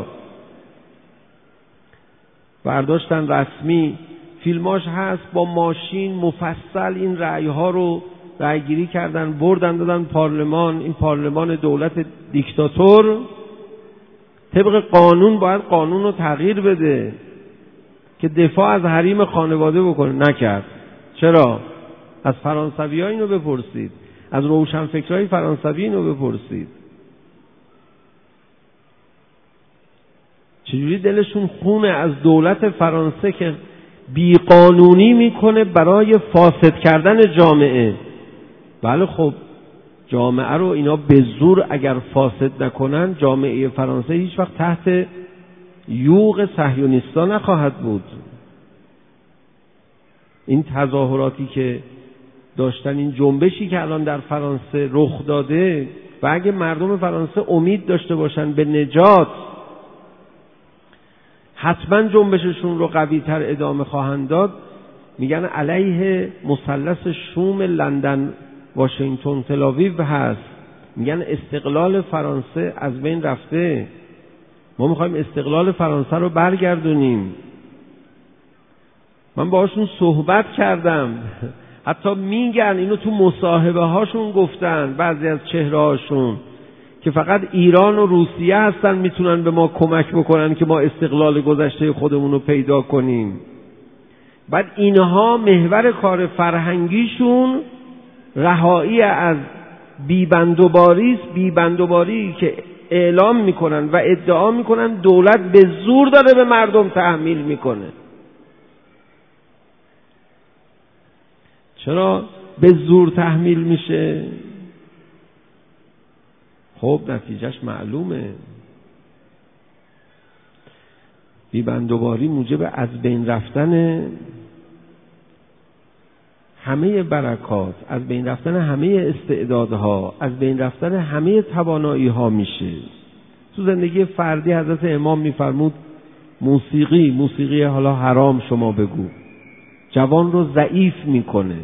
برداشتن. رسمی فیلماش هست، با ماشین مفصل این رأی ها رو رأی گیری کردن، بردن دادن پارلمان. این پارلمان دولت دیکتاتور طبق قانون باید قانون رو تغییر بده که دفاع از حریم خانواده بکنه، نکرد. چرا؟ از فرانسوی ها اینو بپرسید، از روشنفکرهای فرانسوی اینو بپرسید. چجوری دلشون خونه از دولت فرانسه که بیقانونی میکنه برای فاسد کردن جامعه. بله خب جامعه رو اینا به زور اگر فاسد نکنن، جامعه فرانسه هیچ وقت تحت یوغ صهیونیستا نخواهد بود. این تظاهراتی که داشتن، این جنبشی که الان در فرانسه رخ داده، و اگه مردم فرانسه امید داشته باشن به نجات، حتما جنبششون رو قوی تر ادامه خواهند داد. میگن علیه مثلث شوم لندن واشنگتن تل‌آویو هست، میگن استقلال فرانسه از بین رفته، ما میخوایم استقلال فرانسه رو برگردونیم. من باهاشون صحبت کردم، حتی میگن اینو تو مصاحبه هاشون گفتن، بعضی از چهره هاشون، که فقط ایران و روسیه هستن میتونن به ما کمک بکنن که ما استقلال گذشته خودمون رو پیدا کنیم. بعد اینها محور کار فرهنگیشون رهایی از بیبندوباری است، بیبندوباری که اعلام میکنن و ادعا میکنن دولت به زور داره به مردم تحمیل میکنه. چرا به زور تحمیل میشه؟ خب نتیجهش معلومه. بیبندوباری موجب از بین رفتن همه برکات، از بین رفتن همه استعدادها، از بین رفتن همه توانایی‌ها میشه. تو زندگی فردی حضرت امام میفرمود موسیقی، موسیقی حالا حرام شما بگو، جوان رو ضعیف میکنه.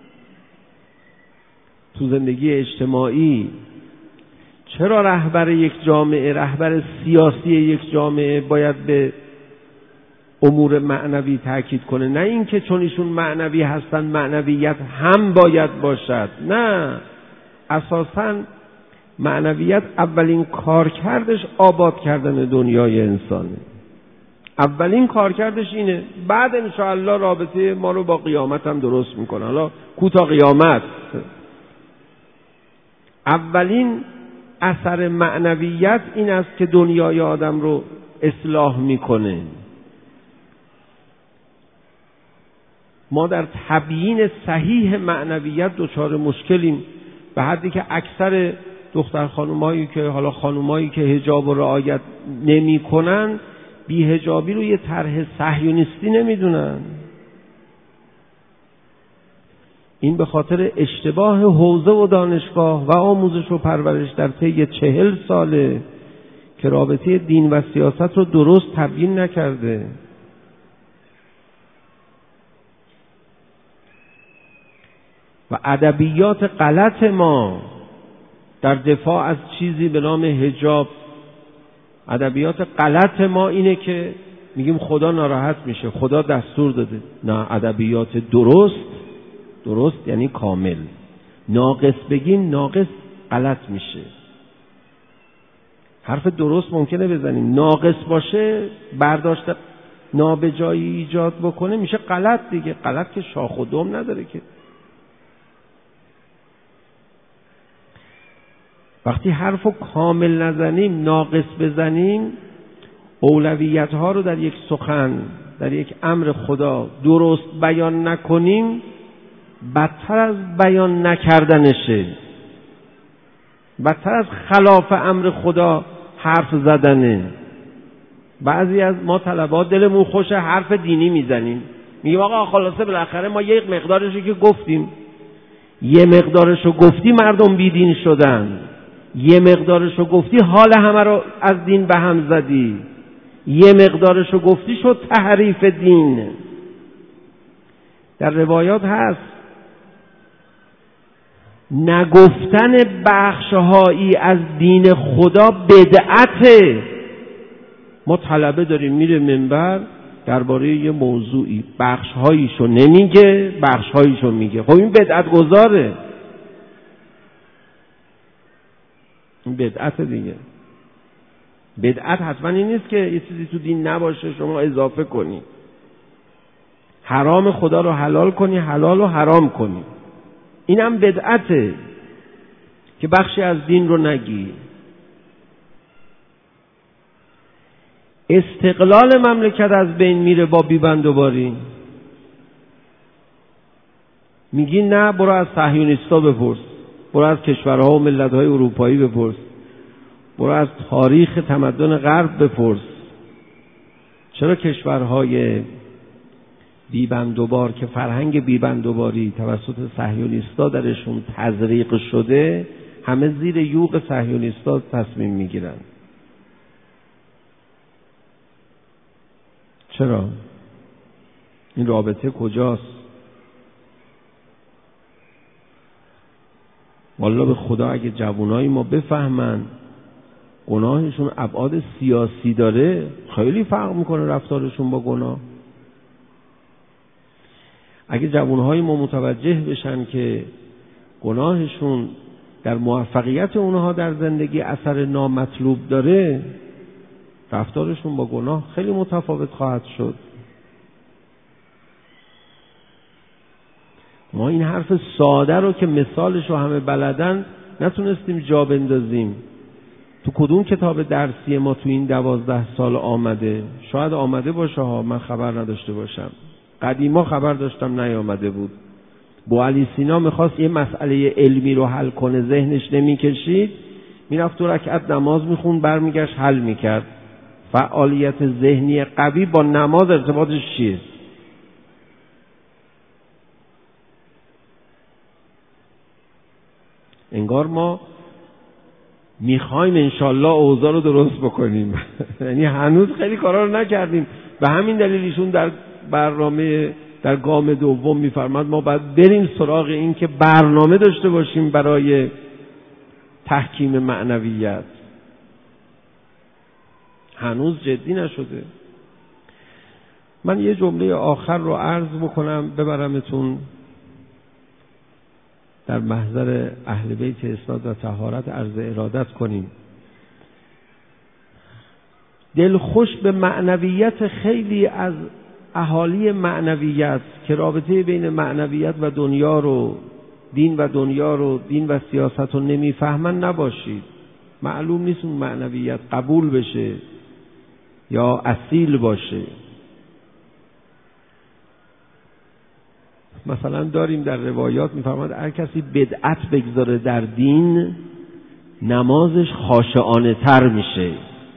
تو زندگی اجتماعی چرا رهبر یک جامعه، رهبر سیاسی یک جامعه باید به امور معنوی تاکید کنه؟ نه اینکه چون ایشون معنوی هستن معنویت هم باید باشد، نه، اساساً معنویت اولین کارکردش آباد کردن دنیای انسانه. اولین کارکردش اینه، بعد انشاءالله رابطه ما رو با قیامت هم درست میکنه. حالا کوتا قیامت، اولین اثر معنویت این است که دنیای آدم رو اصلاح میکنه. ما در تبیین صحیح معنویت دچار مشکلیم، به حدی که اکثر دختر خانومایی که حالا خانومایی که حجاب و رعایت نمی کنن بی حجابی رو یه طرح صهیونیستی نمیدونن. این به خاطر اشتباه حوزه و دانشگاه و آموزش و پرورش در طی چهل ساله که رابطه دین و سیاست رو درست تبیین نکرده. و ادبیات غلط ما در دفاع از چیزی به نام حجاب، ادبیات غلط ما اینه که میگیم خدا ناراحت میشه، خدا دستور داده. نه، ادبیات درست، درست یعنی کامل. ناقص بگیم ناقص غلط میشه. حرف درست ممکنه بزنیم، ناقص باشه برداشت نابجایی ایجاد بکنه میشه غلط دیگه. غلط که شاخ و دم نداره که. وقتی حرفو کامل نزنیم، ناقص بزنیم، اولویت ها رو در یک سخن، در یک امر خدا درست بیان نکنیم، بدتر از بیان نکردنشه، بدتر از خلاف امر خدا حرف زدنه. بعضی از ما طلبا دلمون خوشه حرف دینی میزنیم، میگیم آقا خلاصه بالاخره ما یک مقدارشو که گفتیم، یه مقدارشو گفتی مردم بیدین شدن، یه مقدارشو گفتی حال همه رو از دین به هم زدی، یه مقدارشو گفتی شد تحریف دین. در روایات هست نگفتن بخشهایی از دین خدا بدعته. ما طلبه داریم میره منبر درباره یه موضوعی بخشهاییشو نمیگه، بخشهاییشو میگه. خب این بدعت گذاره، این بدعت دیگه. بدعت حتما این نیست که یه چیزی تو دین نباشه شما اضافه کنی، حرام خدا رو حلال کنی، حلال رو حرام کنی. اینم بدعته که بخشی از دین رو نگی. استقلال مملکت از بین میره با بیبندوباری. میگی نه، برو از صهیونیستا بپرس، برو از کشورها و ملت‌های اروپایی بپرس، برو از تاریخ تمدن غرب بپرس. چرا کشورهای بیبندوبار که فرهنگ بیبندوباری توسط صهیونیستا درشون تزریق شده، همه زیر یوغ صهیونیستا تصمیم میگیرن؟ چرا؟ این رابطه کجاست؟ والله به خدا اگه جوانای ما بفهمن گناهشون ابعاد سیاسی داره، خیلی فرق میکنه رفتارشون با گناه. اگه جوانهای ما متوجه بشن که گناهشون در موفقیت اونها در زندگی اثر نامطلوب داره، رفتارشون با گناه خیلی متفاوت خواهد شد. ما این حرف ساده رو که مثالش رو همه بلدن نتونستیم جا بندازیم. تو کدوم کتاب درسی ما تو این دوازده سال آمده؟ شاید آمده باشه ها، من خبر نداشته باشم. قدیما خبر داشتم نیامده بود. بوعلی سینا میخواست یه مسئله علمی رو حل کنه، ذهنش نمیکشید، میرفت تو رکعت نماز میخوند، برمیگشت حل میکرد. فعالیت ذهنی قوی با نماز ارتباطش چیه؟ انگار ما میخوایم انشالله اوضاع رو درست بکنیم یعنی هنوز خیلی کارا رو نکردیم. به همین دلیل ایشون در برنامه در گام دوم میفرماد ما باید بریم سراغ این که برنامه داشته باشیم برای تحکیم معنویت. هنوز جدی نشده. من یه جمله آخر رو عرض بکنم ببرمتون در محضر اهل بیت اسناد و طهارت، عرض ارادت کنیم. دلخوش به معنویت خیلی از اهالی معنویت که رابطه بین معنویت و دنیا رو، دین و دنیا رو، دین و سیاست رو نمیفهمن نباشید. معلوم نیست اون معنویت قبول بشه یا اصیل باشه. مثلا داریم در روایات میفرماد هر کسی بدعت بگذاره در دین نمازش خاشعانه تر میشه.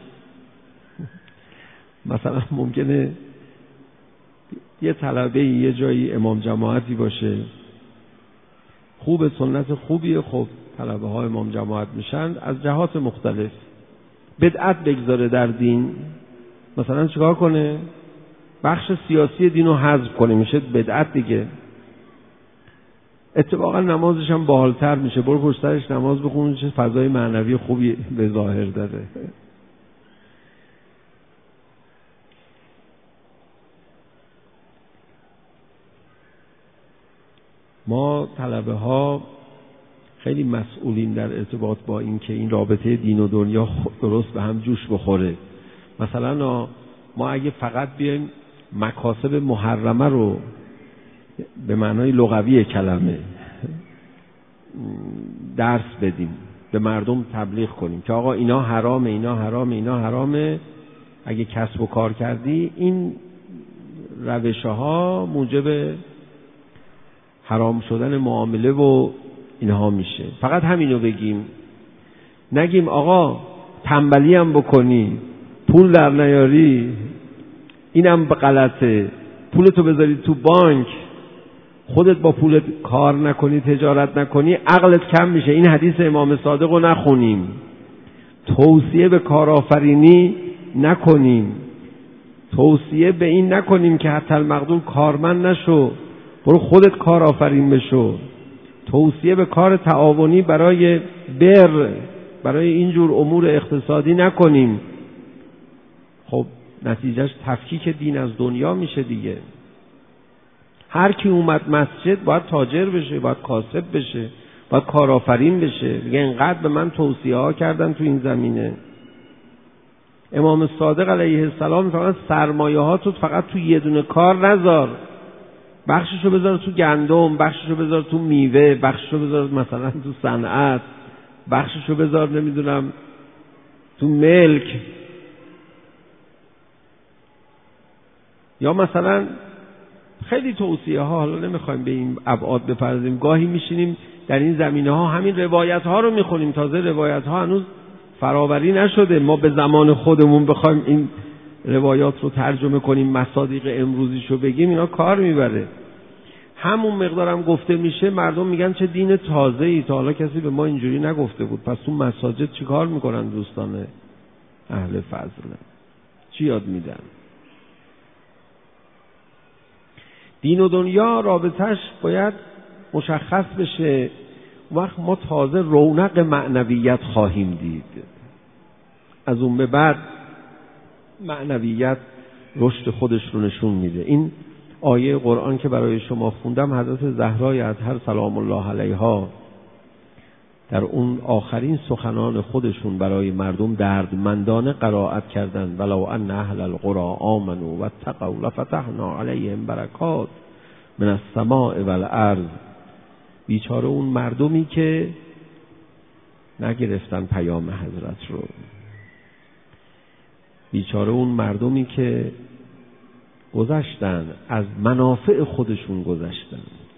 مثلا ممکنه یه طلبه یه جایی امام جماعتی باشه، خوب سنت خوبیه، خب طلبه ها امام جماعت میشن از جهات مختلف. بدعت بگذاره در دین، مثلا چیکار کنه؟ بخش سیاسی دین رو حذف کنه، میشه بدعت دیگه. اتفاقا نمازش هم باحالتر میشه، برو پشت سرش نماز بخون، چه فضای معنوی خوبی به ظاهر داره. ما طلبه ها خیلی مسئولیم در ارتباط با این که این رابطه دین و دنیا درست به هم جوش بخوره. مثلا ما اگه فقط بیایم مکاسب محرمه رو به معنای لغوی کلمه درس بدیم، به مردم تبلیغ کنیم که آقا اینا حرامه، اینا حرامه، اینا حرامه، اگه کسب و کار کردی این روش‌ها موجب حرام شدن معامله و اینها میشه. فقط همینو بگیم، نگیم آقا تنبلی هم بکنی، پول در نیاری، اینم غلطه، پولتو بذاری تو بانک، خودت با پولت کار نکنی، تجارت نکنی، عقلت کم میشه. این حدیث امام صادق رو نخونیم، توصیه به کارآفرینی نکنیم، توصیه به این نکنیم که حتی المقدور کارمند نشو، برو خودت کارآفرین بشو، توصیه به کار تعاونی برای بر برای اینجور امور اقتصادی نکنیم. خب نتیجهش تفکیک دین از دنیا میشه دیگه. هر کی اومد مسجد باید تاجر بشه، باید کاسب بشه، باید کارآفرین بشه. دیگه اینقدر به من توصیه ها کردن تو این زمینه. امام صادق علیه السلام میفرماید سرمایه ها تو فقط تو یه دونه کار نذار، بخششو بذار تو گندم، بخششو بذار تو میوه، بخششو بذار مثلا تو صنعت، بخششو بذار نمیدونم تو ملک. یا مثلا خیلی توصیه ها، حالا نمیخوایم به این ابعاد بپردازیم، گاهی میشینیم در این زمینه ها همین روایت ها رو میخونیم، تازه روایت ها هنوز فراوری نشده، ما به زمان خودمون بخوایم این روایات رو ترجمه کنیم، مصادیق امروزیشو بگیم، اینا کار میبره. همون مقدارم گفته میشه مردم میگن چه دین تازه‌ای، تا حالا کسی به ما اینجوری نگفته بود. پس تو مساجد چی کار میکنن دوستان اهل فضل؟ چی یاد میدن؟ دین و دنیا رابطش باید مشخص بشه، وقت ما تازه رونق معنویت خواهیم دید. از اون به بعد معنویت رشد خودش رو نشون میده. این آیه قرآن که برای شما خوندم، حضرت زهرای اطهر سلام الله علیها در اون آخرین سخنان خودشون برای مردم دردمندانه قرائت کردن: ولو ان اهل القرى آمنوا واتقوا لفتحنا علیهم برکات من السماء والارض. بیچاره اون مردمی که نگرفتن پیام حضرت رو، بیچاره اون مردمی که گذشتن، از منافع خودشون گذشتن.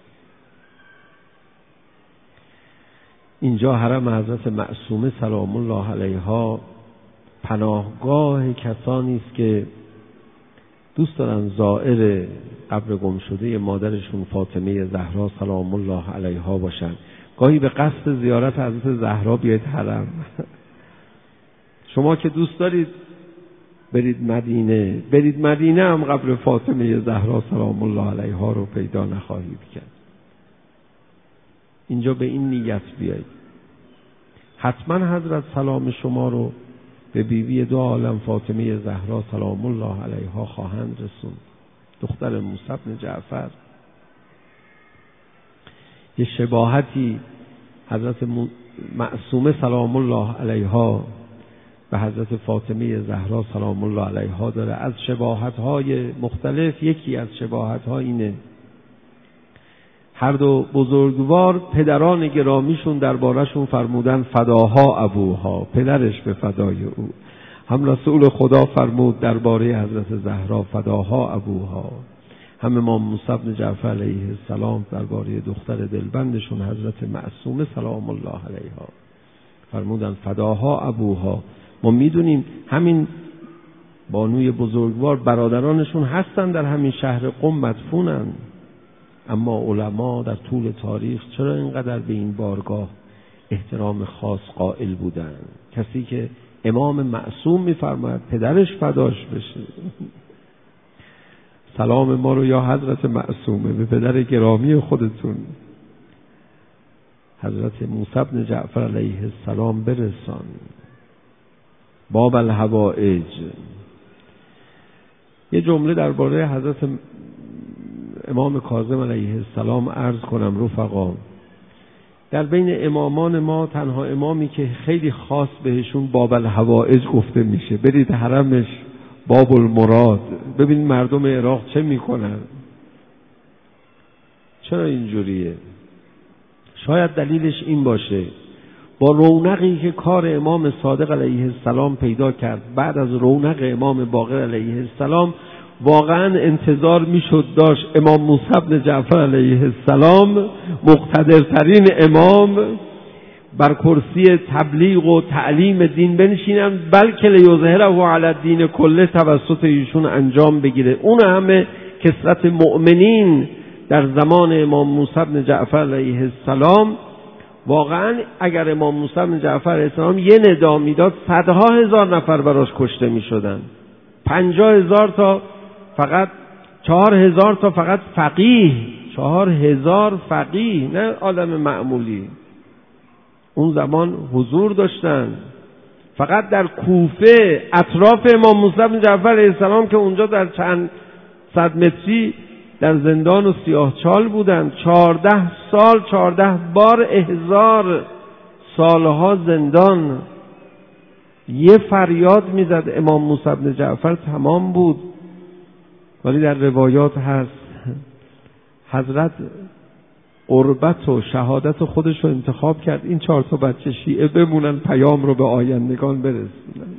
اینجا حرم حضرت معصومه سلام الله علیها پناهگاه کسانی است که دوست دارن زائر قبر گم شده مادرشون فاطمه زهرا سلام الله علیها باشن. گاهی به قصد زیارت حضرت زهرا بیاید حرم. شما که دوست دارید برید مدینه، برید مدینه هم قبر فاطمه زهرا سلام الله علیها رو پیدا نخواهید کرد. اینجا به این نیت بیایید. حتما حضرت سلام شما رو به بیوی دو عالم فاطمه زهرا سلام الله علیها خواهند رسوند، دختر موسی بن جعفر. یه شباهتی حضرت معصومه سلام الله علیها به حضرت فاطمه زهرا سلام الله علیها داره. از شباهت‌های مختلف یکی از شباهت‌ها اینه: هر دو بزرگوار پدران گرامیشون درباره‌شون فرمودن فداها ابوها، پدرش به فدای او. هم رسول خدا فرمود درباره حضرت زهرا فداها ابوها. هم امام موسی بن جعفر علیه السلام درباره دختر دلبندشون حضرت معصومه سلام الله علیها فرمودن فداها ابوها. ما میدونیم همین بانوی بزرگوار برادرانشون هستن، در همین شهر قم مدفونن. اما علما در طول تاریخ چرا اینقدر به این بارگاه احترام خاص قائل بودن؟ کسی که امام معصوم میفرماید پدرش فداش بشه. سلام ما رو یا حضرت معصومه به پدر گرامی خودتون حضرت موسی بن جعفر علیه السلام برسان. باب الحوائج. یه جمله درباره حضرت امام کاظم علیه السلام عرض کنم رفقا. در بین امامان ما تنها امامی که خیلی خاص بهشون باب الحوائج گفته میشه. برید حرمش باب المراد، ببین مردم عراق چه میکنن. چرا اینجوریه؟ شاید دلیلش این باشه با رونقی که کار امام صادق علیه السلام پیدا کرد بعد از رونق امام باقر علیه السلام، واقعا انتظار میشد داشت امام موسی بن جعفر علیه السلام مقتدرترین امام بر کرسی تبلیغ و تعلیم دین بنشینن، بلکه لیظهره علی الدین کله توسط ایشون انجام بگیره. اون همه کثرت مؤمنین در زمان امام موسی بن جعفر علیه السلام، واقعا اگر امام موسی بن جعفر علیه السلام یه ندا میداد صدها هزار نفر براش کشته میشدن. پنجاه هزار تا فقط، چهار هزار تا فقط فقیه، چهار هزار فقیه، نه آدم معمولی اون زمان حضور داشتن. فقط در کوفه اطراف امام موسی بن جعفر علیه السلام که اونجا در چند صد متری در زندان و سیاهچال بودن، چهارده سال چهارده بار احضار، سالها زندان. یه فریاد میزد امام موسی بن جعفر تمام بود. ولی در روایات هست حضرت قربت و شهادت خودش رو انتخاب کرد این چهار تا بچه شیعه بمونن پیام رو به آیندگان برسونن.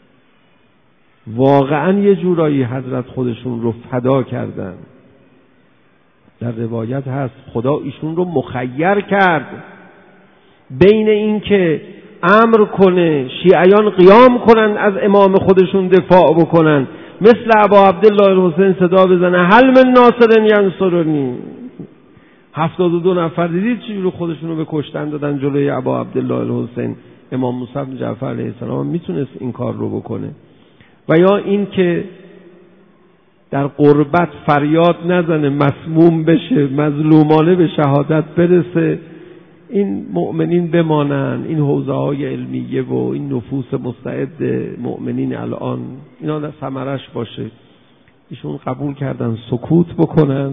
واقعا یه جورایی حضرت خودشون رو فدا کردن. در روایت هست خدا ایشون رو مخیر کرد بین این که امر کنه شیعیان قیام کنن از امام خودشون دفاع بکنن، مثل ابا عبدالله الحسین صدا بزنه هل من ناصر ینصرنی. هفتاد و دو نفر دیدید چی رو خودشون رو به کشتن دادن جلوی ابا عبدالله الحسین. امام موسی بن جعفر علیه السلام میتونست این کار رو بکنه. و یا این که در غربت فریاد نزنه، مسموم بشه، مظلومانه به شهادت برسه. این مؤمنین بمانن، این حوزه های علمیه و این نفوس مستعد مؤمنین الان اینا در ثمرش باشه. ایشون قبول کردن سکوت بکنن.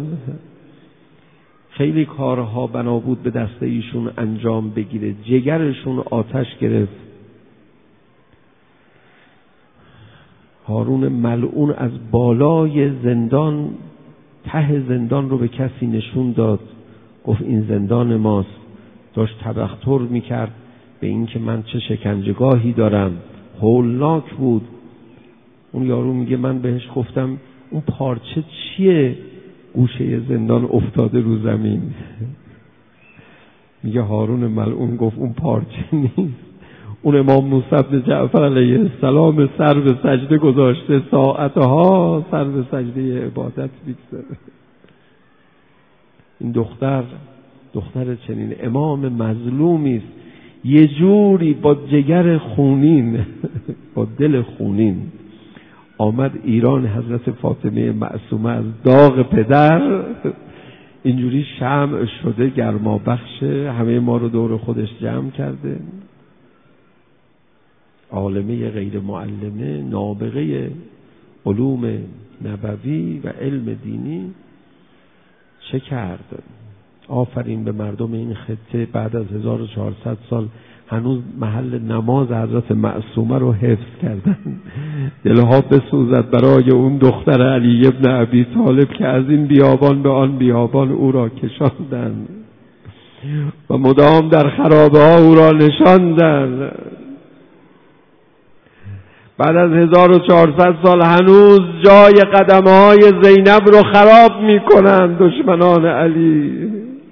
خیلی کارها بنا بود به دست ایشون انجام بگیره. جگرشون آتش گرفت. هارون ملعون از بالای زندان، ته زندان رو به کسی نشون داد، گفت این زندان ماست. داشت تبختر میکرد به این که من چه شکنجهگاهی دارم. هولناک بود. اون یارو میگه من بهش گفتم اون پارچه چیه گوشه زندان افتاده رو زمین؟ میگه هارون ملعون گفت اون پارچه نیست، اون امام موسی بن جعفر علیه السلام سر به سجده گذاشته، ساعتها سر به سجده عبادت میگذاره. این دختر دختر چنین امام مظلومی است، یه جوری با جگر خونین با دل خونین آمد ایران. حضرت فاطمه معصومه از داغ پدر اینجوری شمع شده، گرما بخشه، همه ما رو دور خودش جمع کرده. عالمه غیر معلمه، نابغه علوم نبوی و علم دینی چه کرد؟ آفرین به مردم این خطه. بعد از هزار و چهارصد سال هنوز محل نماز حضرت معصومه رو حفظ کردن. دلها بسوزد برای اون دختر علی ابن ابی طالب که از این بیابان به آن بیابان او را کشاندن و مدام در خرابه ها او را نشاندن. بعد از هزار و چهارصد سال هنوز جای قدمهای زینب رو خراب میکنن دشمنان علی.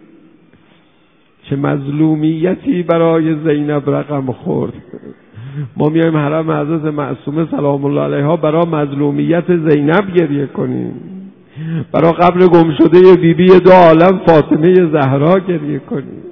چه مظلومیتی برای زینب رقم خورد. ما میایم حرم حضرت معصومه سلام الله علیها برای مظلومیت زینب گریه کنیم، برای قبر گم شده بیبی دو عالم فاطمه زهرا گریه کنیم.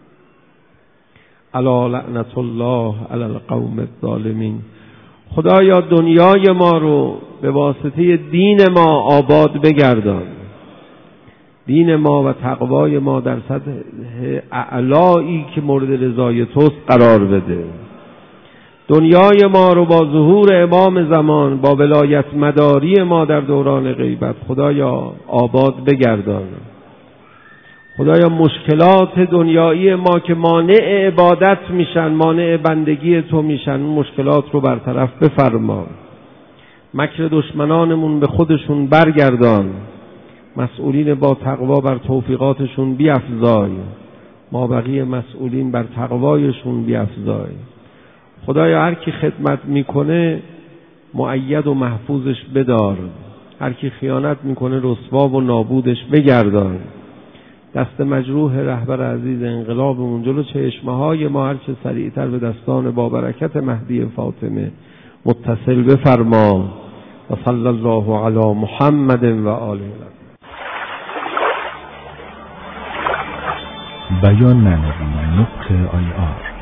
الا لعنت الله علی القوم الظالمین. خدایا دنیای ما رو به واسطه دین ما آباد بگردان. دین ما و تقوای ما در سطح اعلایی که مورد رضای توست قرار بده. دنیای ما رو با ظهور امام زمان، با ولایت مداری ما در دوران غیبت خدایا آباد بگردان. خدایا مشکلات دنیایی ما که مانع عبادت میشن، مانع بندگی تو میشن، اون مشکلات رو برطرف بفرما. مکر دشمنانمون به خودشون برگردان. مسئولین با تقوا بر توفیقاتشون بیفزای. ما بقیه مسئولین بر تقوایشون بیفزای. خدایا هر کی خدمت میکنه مؤید و محفوظش بدار. هر کی خیانت میکنه رسوا و نابودش بگردان. دست مجروح رهبر عزیز انقلابمون جلو چشمهای ما هرچه سریعتر به دستان با برکت مهدی فاطمه متصل بفرما. و صلی الله علی محمد و آله. بیان معنوی نقطه آی آر